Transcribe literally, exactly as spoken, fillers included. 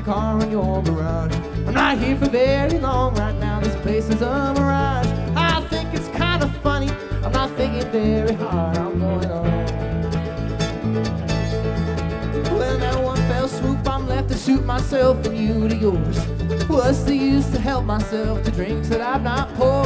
car in your garage. I'm not here for very long right now, this place is a mirage. I think it's kind of funny, I'm not thinking very hard, I'm going on. Well, now one fell swoop, I'm left to shoot myself and you to yours. What's the use to help myself to drinks that I've not poured?